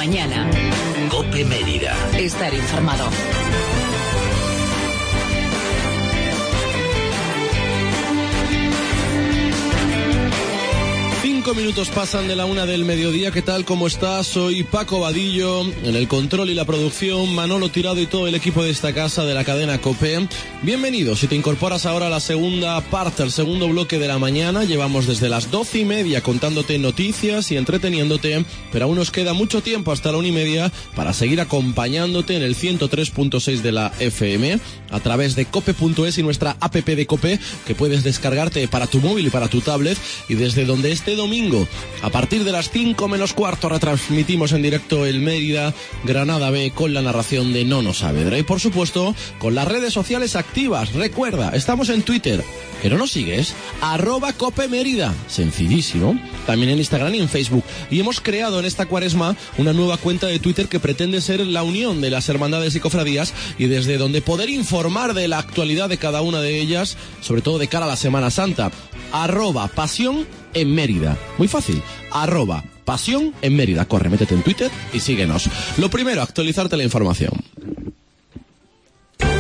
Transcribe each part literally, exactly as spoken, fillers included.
mañana. COPE Mérida. Estar informado. Cinco minutos pasan de la una del mediodía. ¿Qué tal? ¿Cómo estás? Soy Paco Vadillo. En el control y la producción, Manolo Tirado y todo el equipo de esta casa de la cadena COPE. Bienvenidos. Si te incorporas ahora a la segunda parte, el segundo bloque de la mañana, llevamos desde las doce y media contándote noticias y entreteniéndote, pero aún nos queda mucho tiempo hasta la una y media para seguir acompañándote en el ciento tres punto seis de la F M a través de cope punto es y nuestra app de COPE, que puedes descargarte para tu móvil y para tu tablet, y desde donde este domingo a partir de las cinco menos cuarto retransmitimos en directo el Mérida Granada B con la narración de Nono Saavedra y por supuesto con las redes sociales activas. Recuerda, estamos en Twitter, ¿que no nos sigues? Arroba Cope Mérida, sencillísimo. También en Instagram y en Facebook. Y hemos creado en esta cuaresma una nueva cuenta de Twitter que pretende ser la unión de las hermandades y cofradías y desde donde poder informar de la actualidad de cada una de ellas, sobre todo de cara a la Semana Santa. Arroba Pasión en Mérida. Muy fácil. Arroba Pasión en Mérida. Corre, métete en Twitter y síguenos. Lo primero, actualizarte la información. COPE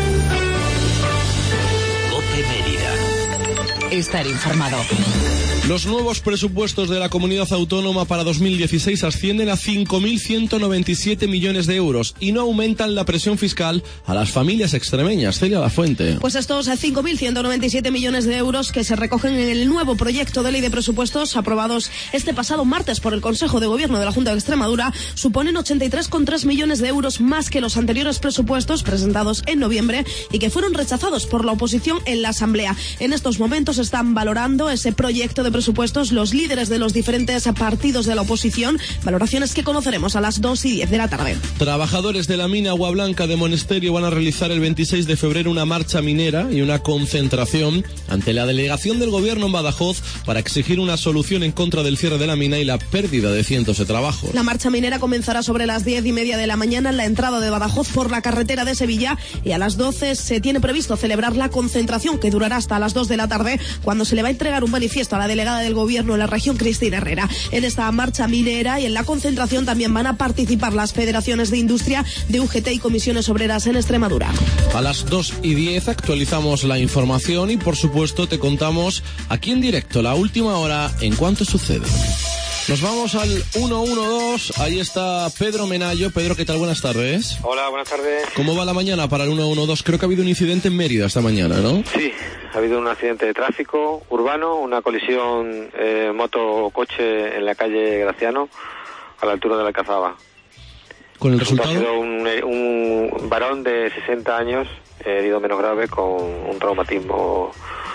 Mérida. Estar informado. Los nuevos presupuestos de la comunidad autónoma para dos mil dieciséis ascienden a cinco mil ciento noventa y siete millones de euros y no aumentan la presión fiscal a las familias extremeñas. Celia Lafuente. Pues estos cinco mil ciento noventa y siete millones de euros que se recogen en el nuevo proyecto de ley de presupuestos aprobados este pasado martes por el Consejo de Gobierno de la Junta de Extremadura suponen ochenta y tres coma tres millones de euros más que los anteriores presupuestos presentados en noviembre y que fueron rechazados por la oposición en la Asamblea. En estos momentos están valorando ese proyecto de presupuestos los líderes de los diferentes partidos de la oposición, valoraciones que conoceremos a las dos y diez de la tarde. Trabajadores de la mina Agua Blanca de Monesterio van a realizar el veintiséis de febrero una marcha minera y una concentración ante la delegación del gobierno en Badajoz para exigir una solución en contra del cierre de la mina y la pérdida de cientos de trabajos. La marcha minera comenzará sobre las diez y media de la mañana en la entrada de Badajoz por la carretera de Sevilla y a las doce se tiene previsto celebrar la concentración que durará hasta las dos de la tarde, cuando se le va a entregar un manifiesto a la delegada del gobierno en la región, Cristina Herrera. En esta marcha minera y en la concentración también van a participar las federaciones de industria de U G T y comisiones obreras en Extremadura. A las dos y diez actualizamos la información y por supuesto te contamos aquí en directo la última hora en cuanto sucede. Nos vamos al ciento doce, ahí está Pedro Menayo. Pedro, ¿qué tal? Buenas tardes. Hola, buenas tardes. ¿Cómo va la mañana para el ciento doce? Creo que ha habido un incidente en Mérida esta mañana, ¿no? Sí, ha habido un accidente de tráfico urbano, una colisión eh, moto-coche en la calle Graciano, a la altura de la Alcazaba. ¿Con el resultado? Ha sido un, un varón de sesenta años, eh, herido menos grave, con un traumatismo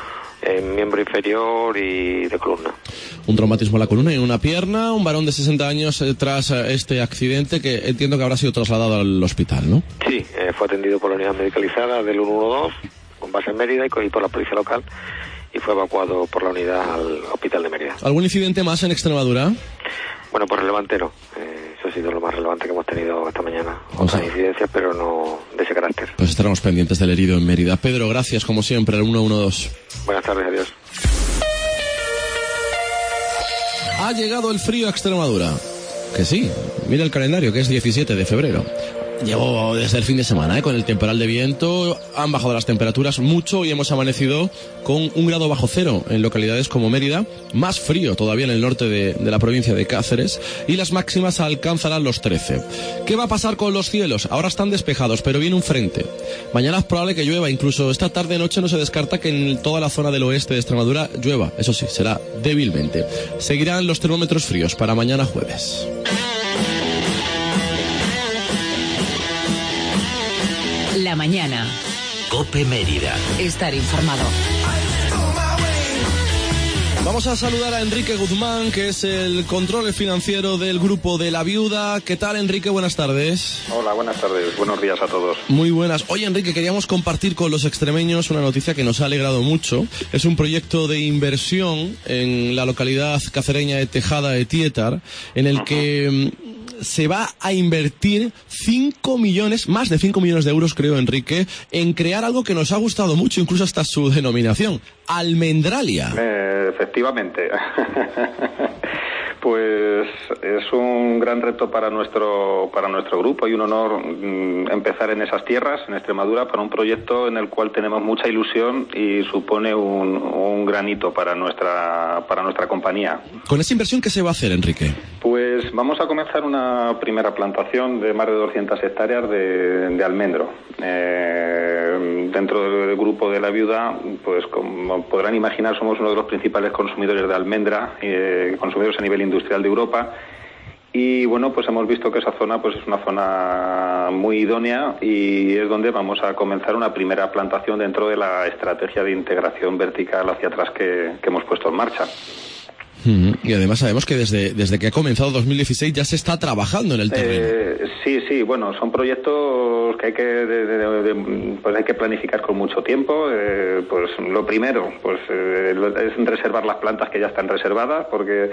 en miembro inferior y de columna. Un traumatismo en la columna y en una pierna, un varón de sesenta años eh, tras eh, este accidente que entiendo que habrá sido trasladado al hospital, ¿no? Sí, eh, fue atendido por la unidad medicalizada del ciento doce, con base en Mérida y por la policía local, y fue evacuado por la unidad al hospital de Mérida. ¿Algún incidente más en Extremadura? Bueno, pues relevante no. Eh, eso ha sido lo más relevante que hemos tenido esta mañana. O sea, otras incidencias, pero no de ese carácter. Pues estaremos pendientes del herido en Mérida. Pedro, gracias como siempre, el ciento doce. Buenas tardes, adiós. Ha llegado el frío a Extremadura. Que sí, mira el calendario, que es diecisiete de febrero. Llegó desde el fin de semana, ¿eh? Con el temporal de viento, han bajado las temperaturas mucho y hemos amanecido con un grado bajo cero en localidades como Mérida, más frío todavía en el norte de, de la provincia de Cáceres, y las máximas alcanzarán los trece. ¿Qué va a pasar con los cielos? Ahora están despejados, pero viene un frente. Mañana es probable que llueva, incluso esta tarde-noche no se descarta que en toda la zona del oeste de Extremadura llueva, eso sí, será débilmente. Seguirán los termómetros fríos para mañana jueves. La mañana. COPE Mérida. Estar informado. Vamos a saludar a Enrique Guzmán, que es el control financiero del grupo de La Viuda. ¿Qué tal, Enrique? Buenas tardes. Hola, buenas tardes. Buenos días a todos. Muy buenas. Oye, Enrique, queríamos compartir con los extremeños una noticia que nos ha alegrado mucho. Es un proyecto de inversión en la localidad cacereña de Tejada de Tietar, en el uh-huh. que se va a invertir cinco millones, más de cinco millones de euros, creo, Enrique, en crear algo que nos ha gustado mucho, incluso hasta su denominación, Almendralia. Eh, efectivamente. Pues es un gran reto para nuestro para nuestro grupo y un honor mm, empezar en esas tierras, en Extremadura, para un proyecto en el cual tenemos mucha ilusión y supone un, un gran hito para nuestra para nuestra compañía. ¿Con esa inversión qué se va a hacer, Enrique? Pues vamos a comenzar una primera plantación de más de doscientas hectáreas de, de almendro. Eh, dentro del grupo de La Viuda, pues como podrán imaginar, somos uno de los principales consumidores de almendra, eh, consumidores a nivel industrial de Europa. Y bueno, pues hemos visto que esa zona pues es una zona muy idónea y es donde vamos a comenzar una primera plantación dentro de la estrategia de integración vertical hacia atrás que, que hemos puesto en marcha. Y además sabemos que desde, desde que ha comenzado dos mil dieciséis ya se está trabajando en el terreno. Eh, sí, sí, bueno, son proyectos que hay que de, de, de, pues hay que planificar con mucho tiempo. Eh, pues lo primero, pues eh, es reservar las plantas que ya están reservadas, porque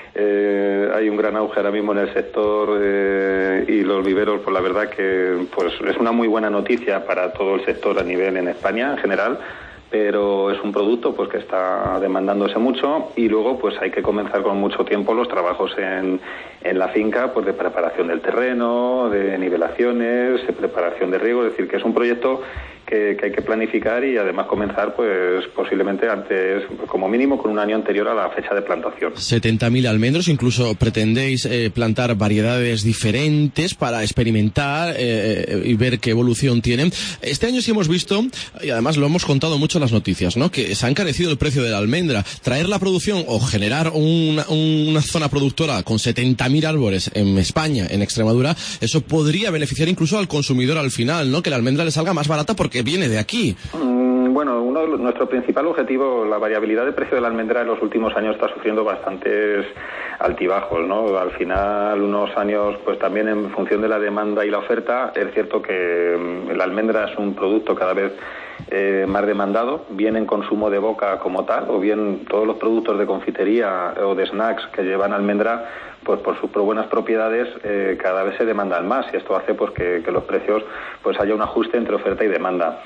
eh, hay un gran auge ahora mismo en el sector eh, y los viveros, pues la verdad que pues es una muy buena noticia para todo el sector a nivel en España en general. Pero es un producto pues que está demandándose mucho y luego pues hay que comenzar con mucho tiempo los trabajos en, en la finca, pues de preparación del terreno, de nivelaciones, de preparación de riego, es decir, que es un proyecto que, que hay que planificar y además comenzar pues posiblemente antes, como mínimo con un año anterior a la fecha de plantación. setenta mil almendros, incluso pretendéis eh, plantar variedades diferentes para experimentar eh, y ver qué evolución tienen. Este año sí hemos visto, y además lo hemos contado mucho en las noticias, ¿no?, que se ha encarecido el precio de la almendra. Traer la producción o generar una, una zona productora con setenta mil árboles en España, en Extremadura, eso podría beneficiar incluso al consumidor al final, ¿no?, que la almendra le salga más barata porque viene de aquí. Mm, bueno, uno de los, nuestro principal objetivo, la variabilidad de precio de la almendra en los últimos años está sufriendo bastantes altibajos, ¿no? Al final, unos años, pues también en función de la demanda y la oferta, es cierto que mm, la almendra es un producto cada vez Eh, más demandado, bien en consumo de boca como tal, o bien todos los productos de confitería o de snacks que llevan almendra, pues por sus buenas propiedades eh, cada vez se demandan más y esto hace pues que, que los precios pues haya un ajuste entre oferta y demanda.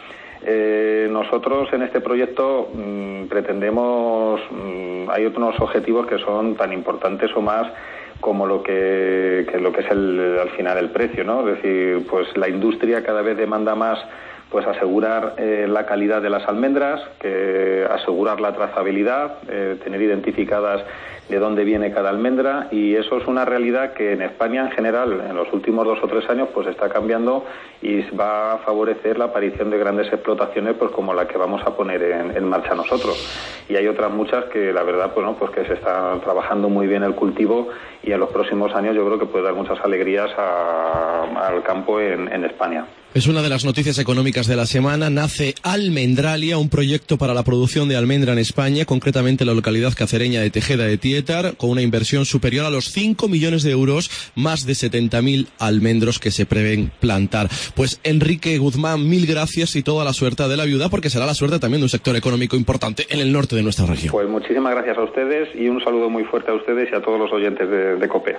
Eh, nosotros en este proyecto mmm, pretendemos, mmm, hay otros objetivos que son tan importantes o más como lo que, que lo que es el, al final el precio, ¿no? Es decir, pues la industria cada vez demanda más pues asegurar eh, la calidad de las almendras, que asegurar la trazabilidad, eh, tener identificadas de dónde viene cada almendra, y eso es una realidad que en España en general en los últimos dos o tres años pues está cambiando y va a favorecer la aparición de grandes explotaciones pues como la que vamos a poner en, en marcha nosotros. Y hay otras muchas que la verdad pues no, pues que se está trabajando muy bien el cultivo y en los próximos años yo creo que puede dar muchas alegrías a, al campo en, en España. Es una de las noticias económicas de la semana. Nace Almendralia, un proyecto para la producción de almendra en España, concretamente en la localidad cacereña de Tejeda de Tietar, con una inversión superior a los cinco millones de euros, más de setenta mil almendros que se prevén plantar. Pues Enrique Guzmán, mil gracias y toda la suerte de La Viuda, porque será la suerte también de un sector económico importante en el norte de nuestra región. Pues muchísimas gracias a ustedes y un saludo muy fuerte a ustedes y a todos los oyentes de, de COPE.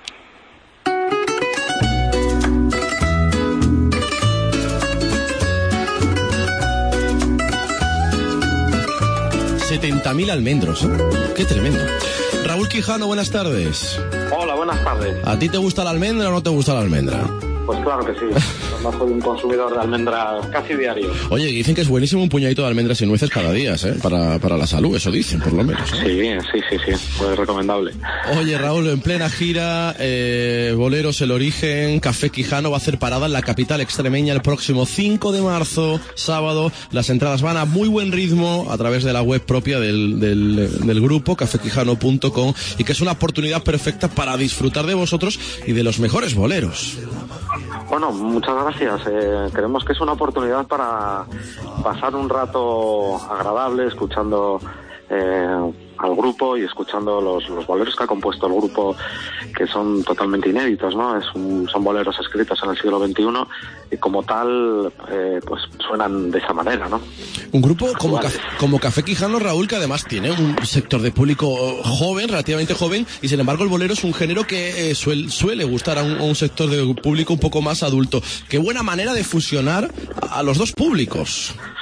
setenta mil almendros, ¿eh? Qué tremendo. Raúl Quijano, buenas tardes. Hola, buenas tardes. ¿A ti te gusta la almendra o no te gusta la almendra? Pues claro que sí. Además soy un consumidor de almendra casi diario. Oye, dicen que es buenísimo un puñadito de almendras y nueces cada día, ¿eh? Para, para la salud, eso dicen, por lo menos, ¿eh? Sí, sí, sí, sí. Pues recomendable. Oye, Raúl, en plena gira, eh, Boleros El Origen, Café Quijano va a hacer parada en la capital extremeña el próximo cinco de marzo, sábado. Las entradas van a muy buen ritmo a través de la web propia del, del, del grupo, café quijano punto com, y que es una oportunidad perfecta para disfrutar de vosotros y de los mejores boleros. Bueno, muchas gracias. Eh, creemos que es una oportunidad para pasar un rato agradable escuchando eh, al grupo y escuchando los, los boleros que ha compuesto el grupo, que son totalmente inéditos, ¿no? Es un, son boleros escritos en el siglo veintiuno y como tal, eh, pues suenan de esa manera, ¿no? Un grupo como, Café, como Café Quijano, Raúl, que además tiene un sector de público joven, relativamente joven, y sin embargo el bolero es un género que eh, suel, suele gustar a un, a un sector de público un poco más adulto. Qué buena manera de fusionar a los dos públicos.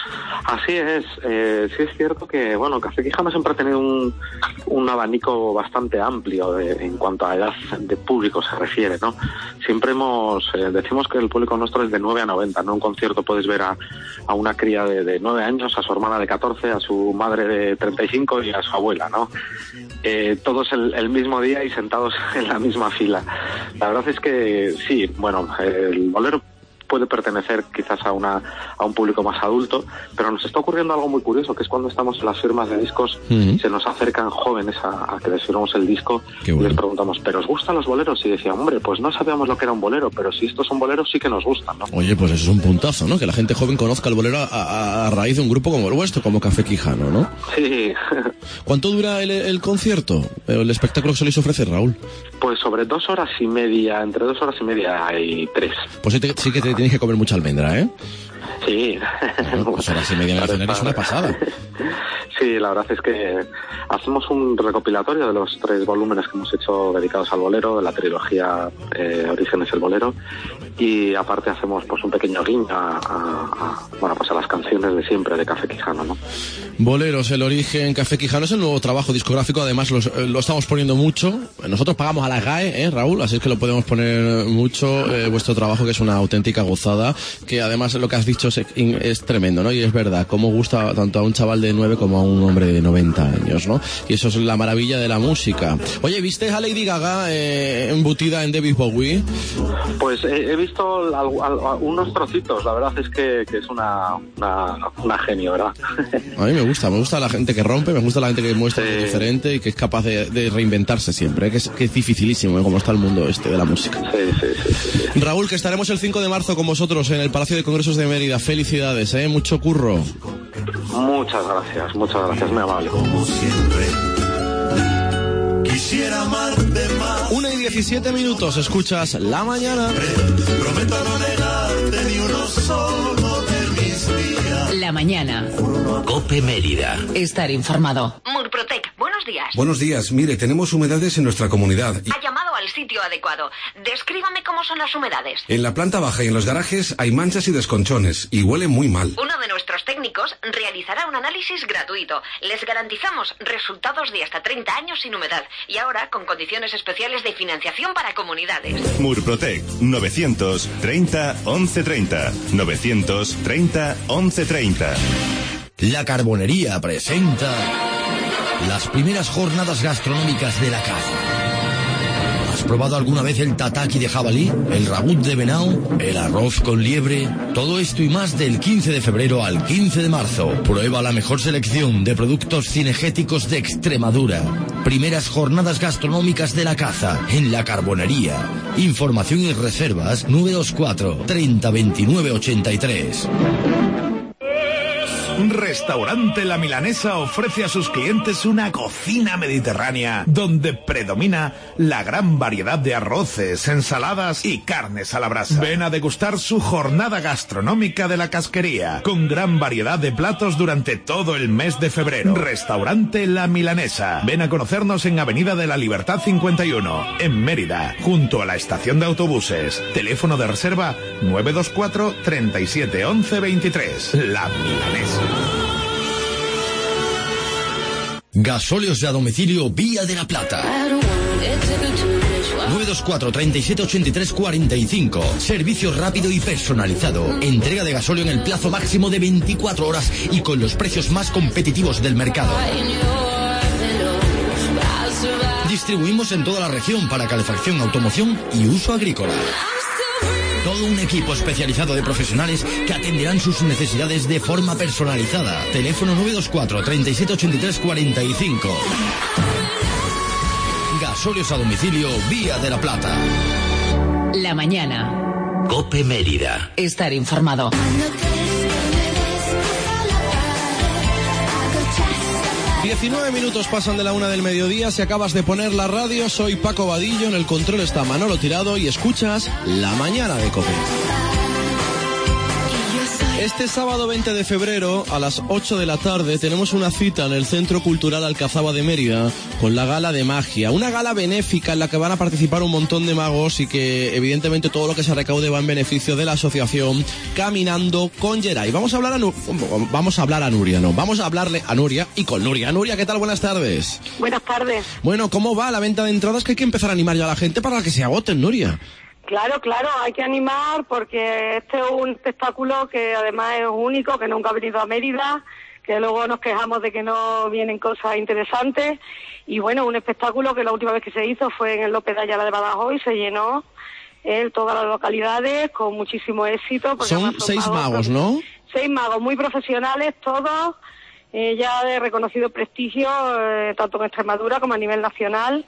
Así es, eh, sí es cierto que, bueno, Café Quijano siempre ha tenido un, un abanico bastante amplio de, en cuanto a edad de público se refiere, ¿no? Siempre hemos, eh, decimos que el público nuestro es de nueve a noventa, ¿no? En un concierto puedes ver a, a una cría de, de nueve años, a su hermana de catorce, a su madre de treinta y cinco y a su abuela, ¿no? Eh, todos el, el mismo día y sentados en la misma fila. La verdad es que sí, bueno, el bolero puede pertenecer quizás a una a un público más adulto, pero nos está ocurriendo algo muy curioso, que es cuando estamos en las firmas de discos, uh-huh. se nos acercan jóvenes a, a que les firmamos el disco. Qué bueno. Y les preguntamos, ¿pero os gustan los boleros? Y decían, hombre, pues no sabíamos lo que era un bolero, pero si estos son boleros sí que nos gustan, ¿no? Oye, pues eso es un puntazo, ¿no? Que la gente joven conozca el bolero a, a, a raíz de un grupo como el vuestro, como Café Quijano, ¿no? Sí. ¿Cuánto dura el, el concierto, el espectáculo que soléis ofrecer, Raúl? Pues sobre dos horas y media, entre dos horas y media y tres. Pues sí, te, sí que te tienes que comer mucha almendra, ¿eh? Sí. Bueno, pues horas y media en es una pasada. Sí, la verdad es que hacemos un recopilatorio de los tres volúmenes que hemos hecho dedicados al bolero, de la trilogía eh, Orígenes el Bolero, y aparte hacemos pues un pequeño guiño a, a, a, bueno, pues a las canciones de siempre de Café Quijano, ¿no? Boleros, el origen, Café Quijano es el nuevo trabajo discográfico, además los, lo estamos poniendo mucho. Nosotros pagamos a la G A E, ¿eh, Raúl? Así es que lo podemos poner mucho, eh, vuestro trabajo, que es una auténtica gozada, que además lo que has dicho es, es tremendo, ¿no? Y es verdad, cómo gusta tanto a un chaval de nueve como a un hombre de noventa años, ¿no? Y eso es la maravilla de la música. Oye, ¿viste a Lady Gaga eh, embutida en David Bowie? Pues eh, he visto al, al, unos trocitos, la verdad es que, que es una, una, una genio, ¿verdad? A mí me gusta, me gusta la gente que rompe, me gusta la gente que muestra algo sí. diferente y que es capaz de, de reinventarse siempre, ¿eh? que, es, que es dificilísimo, ¿eh? Como está el mundo este de la música. Sí, sí, sí, sí, sí. Raúl, que estaremos el cinco de marzo con vosotros en el Palacio de Congresos de Mérida. Felicidades, ¿eh? Mucho curro. Muchas gracias, muchas gracias, muy amable. Como siempre, quisiera amarte más. Una y diecisiete minutos, escuchas La Mañana. Prometo no negarte ni uno solo de mis días. La Mañana. Cope Mérida. Estar informado. Murprotec, buenos días. Buenos días, mire, tenemos humedades en nuestra comunidad. Ha llamado al sitio adecuado. Descríbame cómo son las humedades. En la planta baja y en los garajes hay manchas y desconchones y huele muy mal. Uno de nuestros técnicos realizará un análisis gratuito. Les garantizamos resultados de hasta treinta años sin humedad y ahora con condiciones especiales de financiación para comunidades. Murprotec, novecientos treinta once treinta. novecientos treinta once treinta. La Carbonería presenta las primeras jornadas gastronómicas de la caza. ¿Has probado alguna vez el tataki de jabalí, el ragut de venado, el arroz con liebre? Todo esto y más del quince de febrero al quince de marzo. Prueba la mejor selección de productos cinegéticos de Extremadura. Primeras jornadas gastronómicas de la caza en La Carbonería. Información y reservas nueve dos cuatro, treinta, veintinueve, ochenta y tres. Restaurante La Milanesa ofrece a sus clientes una cocina mediterránea donde predomina la gran variedad de arroces, ensaladas y carnes a la brasa. Ven a degustar su jornada gastronómica de la casquería, con gran variedad de platos durante todo el mes de febrero. Restaurante La Milanesa. Ven a conocernos en Avenida de la Libertad cincuenta y uno, en Mérida, junto a la estación de autobuses. Teléfono de reserva nueve dos cuatro, treinta y siete, once, veintitrés. La Milanesa. Gasóleos de a domicilio Vía de la Plata. nueve dos cuatro, treinta y siete, ochenta y tres, cuarenta y cinco. Servicio rápido y personalizado. Entrega de gasóleo en el plazo máximo de veinticuatro horas y con los precios más competitivos del mercado. Distribuimos en toda la región para calefacción, automoción y uso agrícola. Todo un equipo especializado de profesionales que atenderán sus necesidades de forma personalizada. Teléfono nueve dos cuatro, treinta y siete, ochenta y tres, cuarenta y cinco. Gasóleos a domicilio Vía de la Plata. La Mañana. Cope Mérida. Estar informado. diecinueve minutos pasan de la una del mediodía. Si acabas de poner la radio, soy Paco Vadillo. En el control está Manolo Tirado y escuchas La Mañana de Cope. Este sábado veinte de febrero a las ocho de la tarde tenemos una cita en el Centro Cultural Alcazaba de Mérida con la Gala de Magia, una gala benéfica en la que van a participar un montón de magos y que evidentemente todo lo que se recaude va en beneficio de la asociación Caminando con Geray. Vamos a hablar a Nu- vamos a hablar a Nuria, no, vamos a hablarle a Nuria y con Nuria. Nuria, ¿qué tal? Buenas tardes. Buenas tardes. Bueno, ¿cómo va la venta de entradas? Que hay que empezar a animar ya a la gente para que se agoten, Nuria. Claro, claro, hay que animar porque este es un espectáculo que además es único, que nunca ha venido a Mérida, que luego nos quejamos de que no vienen cosas interesantes. Y bueno, un espectáculo que la última vez que se hizo fue en el López de Ayala de Badajoz y se llenó en todas las localidades con muchísimo éxito. Son, son seis magos, magos, ¿no? Seis magos muy profesionales, todos, eh, ya de reconocido prestigio, eh, tanto en Extremadura como a nivel nacional.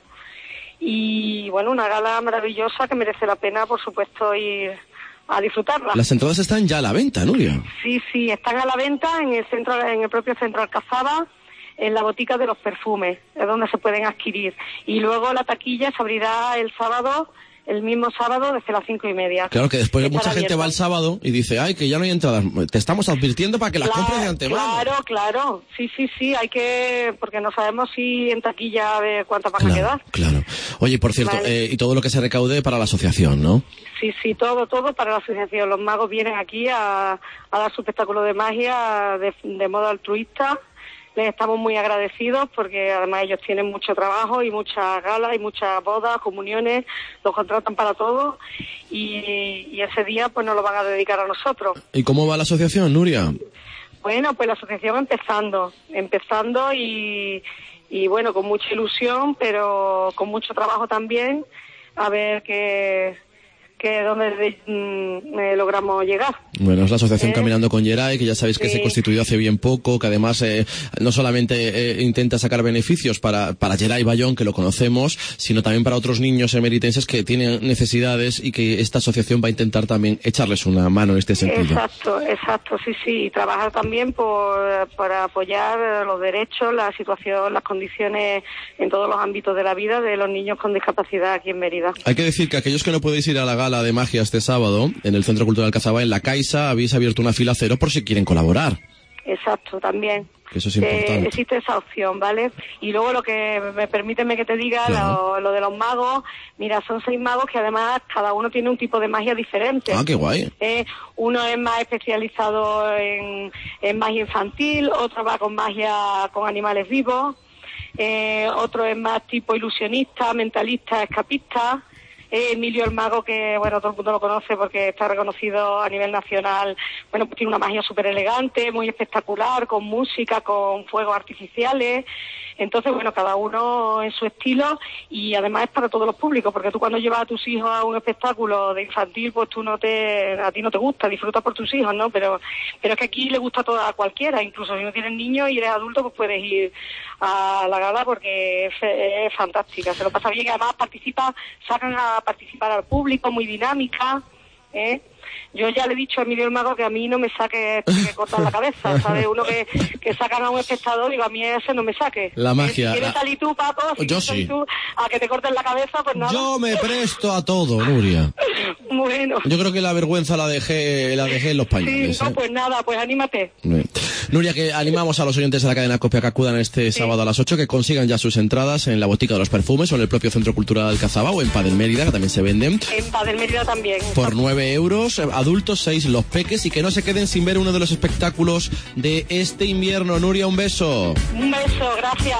Y bueno, una gala maravillosa que merece la pena, por supuesto, ir a disfrutarla. Las entradas están ya a la venta, Nuria. Sí, sí, están a la venta en el centro, en el propio centro Alcazaba, en la botica de los perfumes, es donde se pueden adquirir. Y luego la taquilla se abrirá el sábado, el mismo sábado, desde las cinco y media. Claro que después mucha abierto. gente va el sábado y dice, ay, que ya no hay entradas. Te estamos advirtiendo para que las claro, compres de antemano. Claro, claro. Sí, sí, sí, hay que... Porque no sabemos si en taquilla de cuántas van claro, a quedar. Claro. Oye, por cierto, Vale. eh, y todo lo que se recaude para la asociación, ¿no? Sí, sí, todo, todo para la asociación. Los magos vienen aquí a, a dar su espectáculo de magia de, de modo altruista. Les estamos muy agradecidos porque además ellos tienen mucho trabajo y muchas galas y muchas bodas, comuniones, los contratan para todo y, y ese día pues nos lo van a dedicar a nosotros. ¿Y cómo va la asociación, Nuria? Bueno, pues la asociación empezando, empezando y, y bueno, con mucha ilusión, pero con mucho trabajo también, a ver qué... que donde mm, eh, logramos llegar. Bueno, es la asociación ¿Eh? Caminando con Geray, que ya sabéis que sí. se constituyó hace bien poco, que además eh, no solamente eh, intenta sacar beneficios para, para Geray Bayón, que lo conocemos, sino también para otros niños emeritenses que tienen necesidades y que esta asociación va a intentar también echarles una mano en este sentido. Exacto, exacto, sí, sí, y trabajar también por, para apoyar los derechos, la situación, las condiciones en todos los ámbitos de la vida de los niños con discapacidad aquí en Mérida. Hay que decir que aquellos que no podéis ir a la gala de magia este sábado en el Centro Cultural Alcazaba, en la Caixa, habéis abierto una fila cero por si quieren colaborar. Exacto, también. Eso es importante. Eh, existe esa opción, ¿vale? Y luego lo que me permíteme que te diga, claro. lo, lo de los magos, mira, son seis magos que además cada uno tiene un tipo de magia diferente. Ah, qué guay. Eh, uno es más especializado en, en magia infantil, otro va con magia con animales vivos, eh, otro es más tipo ilusionista, mentalista, escapista. Eh, Emilio el Mago, que bueno, todo el mundo lo conoce porque está reconocido a nivel nacional, bueno, pues tiene una magia súper elegante, muy espectacular, con música, con fuegos artificiales. Entonces, bueno, cada uno en su estilo y además es para todos los públicos, porque tú cuando llevas a tus hijos a un espectáculo de infantil, pues tú no te, a ti no te gusta, disfrutas por tus hijos, ¿no? Pero, pero es que aquí le gusta a toda a cualquiera, incluso si no tienes niños y eres adulto, pues puedes ir a la gala porque es, es fantástica, se lo pasa bien y además participa, sacan a participar al público, muy dinámica, ¿eh? Yo ya le he dicho a Emilio el Mago que a mí no me saque que cortar la cabeza, ¿sabes? Uno que, que sacan a un espectador, digo, a mí ese no me saque. La magia. Si quieres salir tú, Paco, si Yo quieres salir sí. tú a que te corten la cabeza, pues nada. Yo me presto a todo, Nuria. Bueno. Yo creo que la vergüenza la dejé, la dejé en los pañales. Sí, no, ¿eh? pues nada, pues anímate. Nuria, que animamos a los oyentes de la cadena COPE a que acudan este sí. sábado a las ocho, que consigan ya sus entradas en la Botica de los Perfumes o en el propio Centro Cultural Alcazaba o en Padel Mérida, que también se venden. En Padel Mérida también. Por nueve euros, adultos, seis los peques, y que no se queden sin ver uno de los espectáculos de este invierno. Nuria, un beso. Un beso, gracias.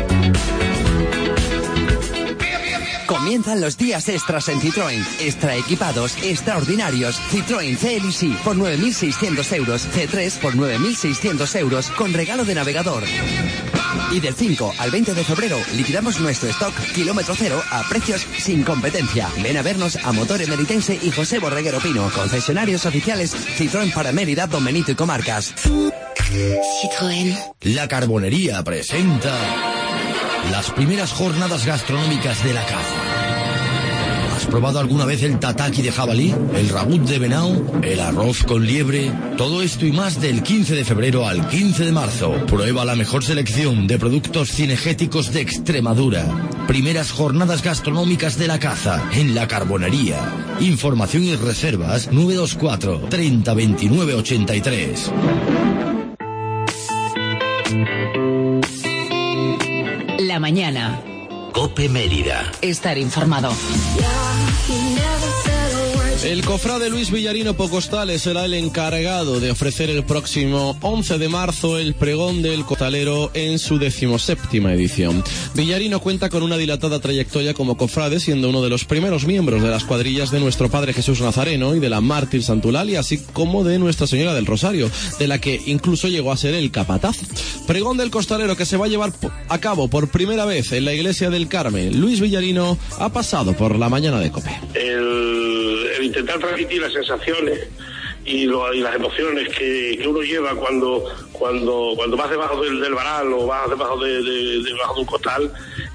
Comienzan los días extras en Citroën. Extra equipados, extraordinarios. Citroën C L C por nueve mil seiscientos euros. C tres por nueve mil seiscientos euros con regalo de navegador. Y del cinco al veinte de febrero liquidamos nuestro stock kilómetro cero a precios sin competencia. Ven a vernos a Motor Emeritense y José Borreguero Pino, concesionarios oficiales Citroën para Mérida, Don Benito y comarcas. Citroën. La Carbonería presenta las primeras jornadas gastronómicas de la caza. ¿Has probado alguna vez el tataki de jabalí? ¿El ragut de venado? ¿El arroz con liebre? Todo esto y más del quince de febrero al quince de marzo. Prueba la mejor selección de productos cinegéticos de Extremadura. primeras jornadas gastronómicas de la caza en La Carbonería. Información y reservas nueve dos cuatro, treinta, veintinueve, ochenta y tres. La mañana. COPE Mérida. Estar informado. El cofrade Luis Villarino Pocostales será el encargado de ofrecer el próximo once de marzo el pregón del costalero en su decimoséptima edición. Villarino cuenta con una dilatada trayectoria como cofrade, siendo uno de los primeros miembros de las cuadrillas de Nuestro Padre Jesús Nazareno y de la Mártir Santulalia, así como de Nuestra Señora del Rosario, de la que incluso llegó a ser el capataz. Pregón del costalero que se va a llevar a cabo por primera vez en la Iglesia del Carmen. Luis Villarino ha pasado por la mañana de COPE. El, el intentar transmitir las sensaciones y, lo, y las emociones que, que uno lleva cuando cuando cuando vas debajo del, del varal o vas debajo de, de, debajo de un costal,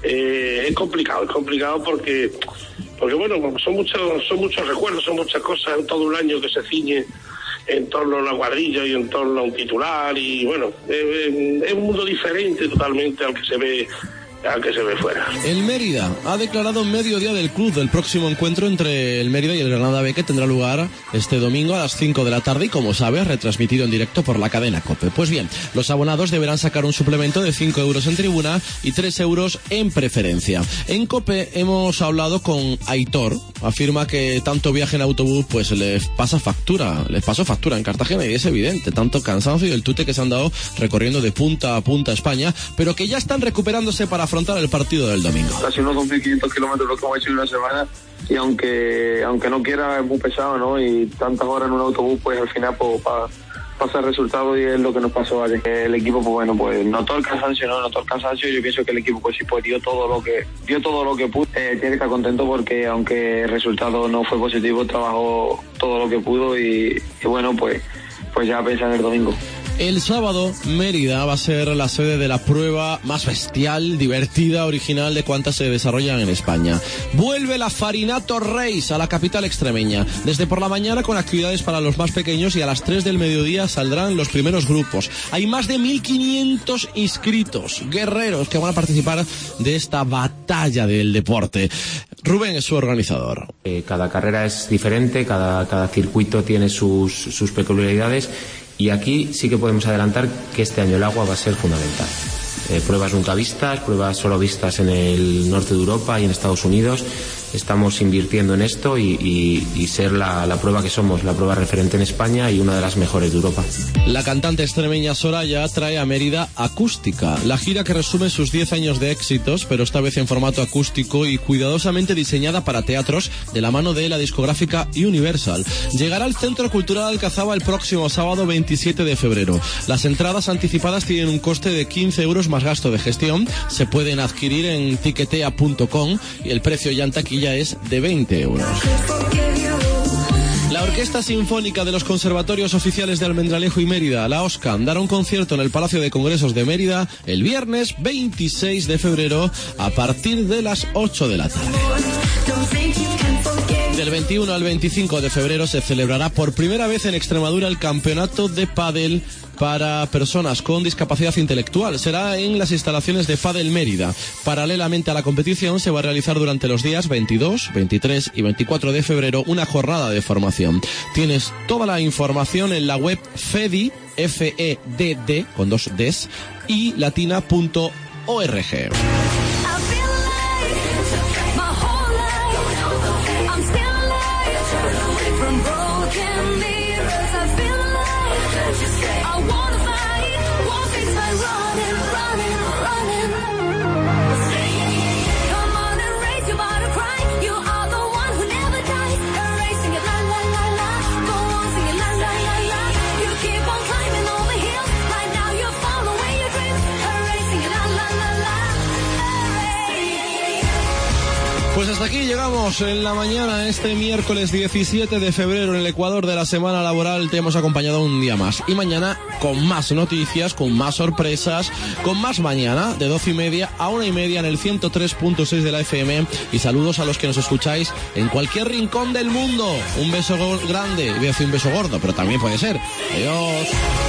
eh, es complicado, es complicado porque porque bueno, son muchos son muchos recuerdos, son muchas cosas en todo un año que se ciñe en torno a una cuadrilla y en torno a un titular, y bueno, eh, es un mundo diferente totalmente al que se ve al que se ve fuera. El Mérida ha declarado en mediodía del club del próximo encuentro entre el Mérida y el Granada B, que tendrá lugar este domingo a las cinco de la tarde y, como sabes, retransmitido en directo por la cadena COPE. Pues bien, los abonados deberán sacar un suplemento de cinco euros en tribuna y tres euros en preferencia. En COPE hemos hablado con Aitor. Afirma que tanto viaje en autobús pues les pasa factura, les pasó factura en Cartagena, y es evidente, tanto cansancio y el tute que se han dado recorriendo de punta a punta España, pero que ya están recuperándose para afrontar el partido del domingo. Casi unos dos mil quinientos kilómetros lo que hemos hecho en una semana, y aunque aunque no quiera es muy pesado, ¿no? Y tantas horas en un autobús, pues al final pues, pa, pasa el resultado, y es lo que nos pasó ayer. El equipo, pues bueno, pues notó el cansancio, ¿no? Notó el cansancio. Yo pienso que el equipo pues sí pues dio todo lo que dio todo lo que pudo. Eh, tiene que estar contento porque aunque el resultado no fue positivo, trabajó todo lo que pudo, y, y bueno, pues pues ya piensa en el domingo. El sábado, Mérida va a ser la sede de la prueba más bestial, divertida, original de cuantas se desarrollan en España. Vuelve la Farinato Race a la capital extremeña. Desde por la mañana con actividades para los más pequeños, y a las tres del mediodía saldrán los primeros grupos. Hay más de mil quinientos inscritos, guerreros, que van a participar de esta batalla del deporte. Rubén es su organizador. Eh, cada carrera es diferente, cada, cada circuito tiene sus, sus peculiaridades. Y aquí sí que podemos adelantar que este año el agua va a ser fundamental. Eh, pruebas nunca vistas, pruebas solo vistas en el norte de Europa y en Estados Unidos. Estamos invirtiendo en esto y, y, y ser la, la prueba que somos, la prueba referente en España y una de las mejores de Europa. La cantante extremeña Soraya trae a Mérida Acústica, la gira que resume sus diez años de éxitos, pero esta vez en formato acústico y cuidadosamente diseñada para teatros, de la mano de la discográfica Universal. Llegará al Centro Cultural Alcazaba el próximo sábado veintisiete de febrero. Las entradas anticipadas tienen un coste de quince euros más gasto de gestión. Se pueden adquirir en tiquetea punto com y el precio ya en taquilla es de veinte euros. La Orquesta Sinfónica de los Conservatorios Oficiales de Almendralejo y Mérida, la OSCAM, dará un concierto en el Palacio de Congresos de Mérida el viernes veintiséis de febrero a partir de las ocho de la tarde. Del veintiuno al veinticinco de febrero se celebrará por primera vez en Extremadura el Campeonato de Pádel para personas con discapacidad intelectual. Será en las instalaciones de Pádel Mérida. Paralelamente a la competición se va a realizar durante los días veintidós, veintitrés y veinticuatro de febrero una jornada de formación. Tienes toda la información en la web FEDD, F E D D, con dos Ds, y latina punto org. Pues hasta aquí llegamos en la mañana, este miércoles diecisiete de febrero, en el Ecuador de la semana laboral. Te hemos acompañado un día más. Y mañana con más noticias, con más sorpresas, con más mañana, de doce y media a una y media en el ciento tres punto seis de la F M. Y saludos a los que nos escucháis en cualquier rincón del mundo. Un beso grande, voy a decir un beso gordo, pero también puede ser. Adiós.